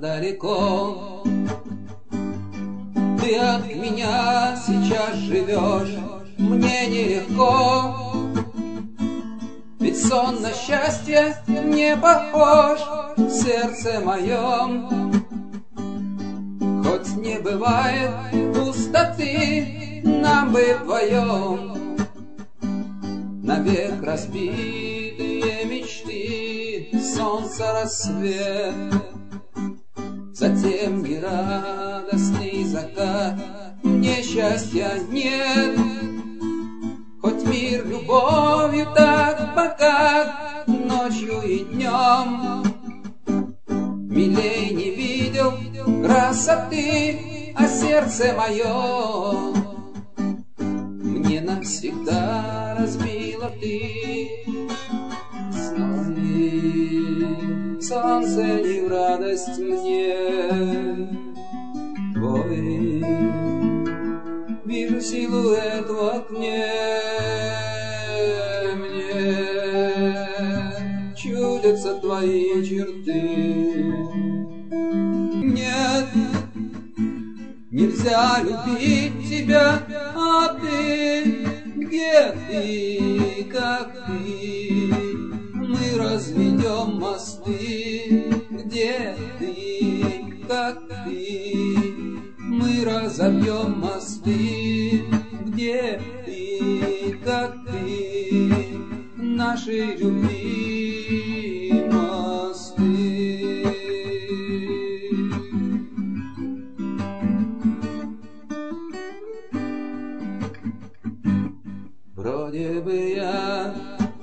далеко. Ты от меня сейчас живешь, мне нелегко. Ведь сон на счастье не похож в сердце моем. Хоть не бывает пустоты, нам бы вдвоем. Навек разбитые мечты, солнце, рассвет, затем нерадостный закат, мне счастья нет. Хоть мир любовью так богат, ночью и днем, милей не видел красоты, а сердце мое мне навсегда разбила ты. Сной, солнце, не в радость мне твой. Вижу силуэт в окне, мне чудятся твои черты. Нет, нельзя любить тебя, а ты, где ты, как ты? Мы разведем мосты, где ты, как ты? Мы разобьем мосты, где ты, как ты? Нашей любви мосты. Вроде бы я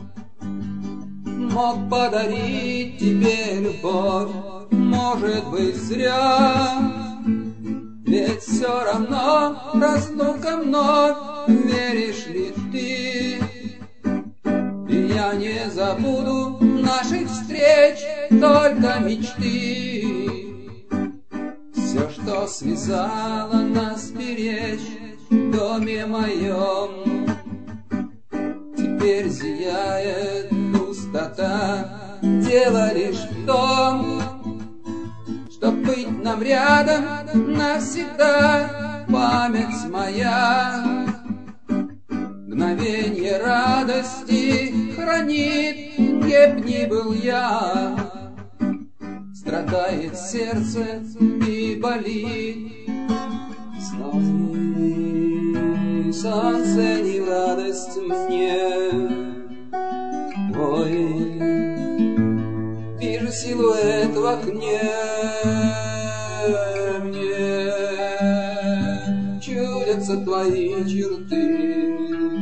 мог подарить тебе любовь, может быть, зря. Ведь все равно разлука вновь, веришь ли ты? И я не забуду наших встреч, только мечты. Все, что связало нас, беречь в доме моем. Теперь зияет пустота, дело лишь в том, чтоб быть нам рядом навсегда. Память моя мгновенье радости хранит, где б ни был я. Страдает сердце и болит. Сной, солнце, не в радость мне твой. Вижу силуэт в окне, мне чудятся твои черты.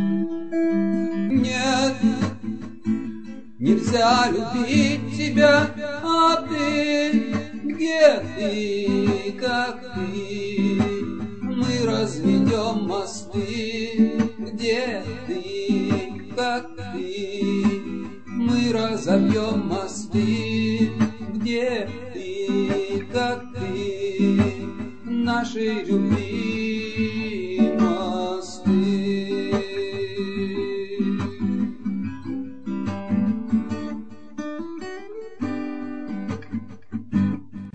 Нет, нельзя любить тебя, а ты, где ты, как ты? Мы разведем мосты, где ты, как ты? Мы разобьем мосты, где ты, как ты? Нашей любви